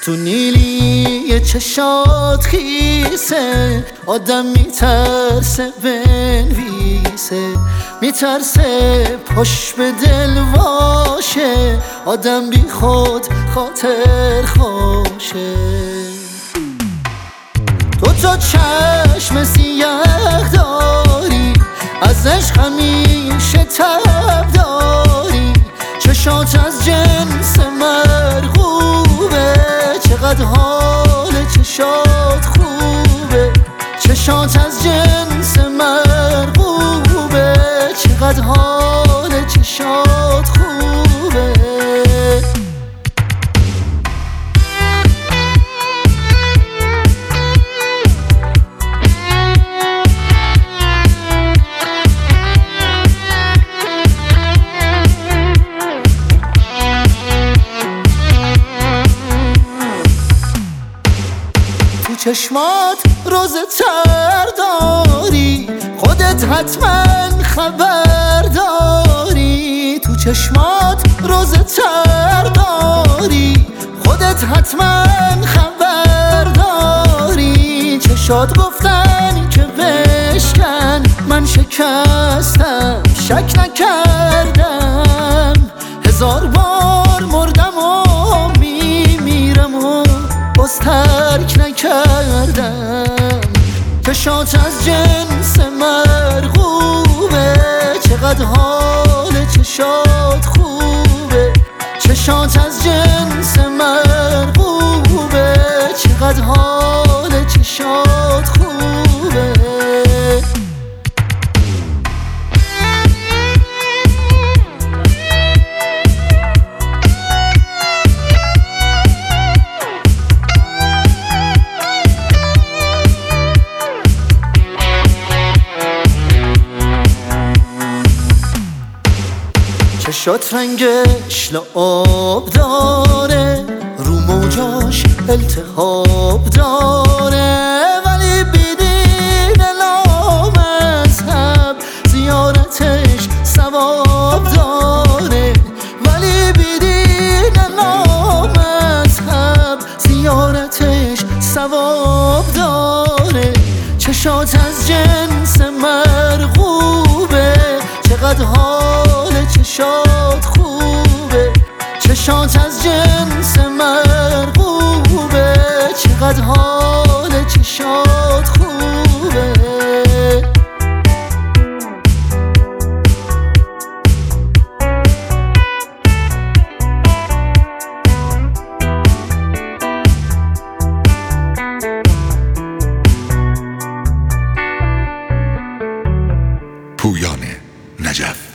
تو نیلی چشات خیسه آدم میترسه بنویسه، میترسه پشت به دل واشه، آدم بی خود خاطر خوشه. تو چشم سیاه داری، از عشق همیشه تب داری، چشات از جنس مرغوبه، چقدر حال چشات خوبه، چشات از جنس مرغوبه، چقدر حال چشات خوبه. چشمات روز تر داری، خودت حتما خبر داری، تو چشمات روز تر داری، خودت حتما خبر داری، چشات گفتن که بشکن، من شکستم شک نکردم، هزار بار مردم و میمیرم و باز ترک نکردم، چشات از جنس مرغوبه، چقدر حال چشات خوبه، چشات از جنس مرغوبه، چقدر حال چشات خوبه. چشات رنگش لعاب داره، رو موجاش التهاب داره، ولی بیدین لامذهب زیارتش ثواب داره، ولی بیدین لامذهب زیارتش ثواب داره، چشات از جنس مرغوبه، چقدر حال چشات خوبه، چشات از جنس مرغوبه، چقدر حال چشات خوبه. پویان نجف.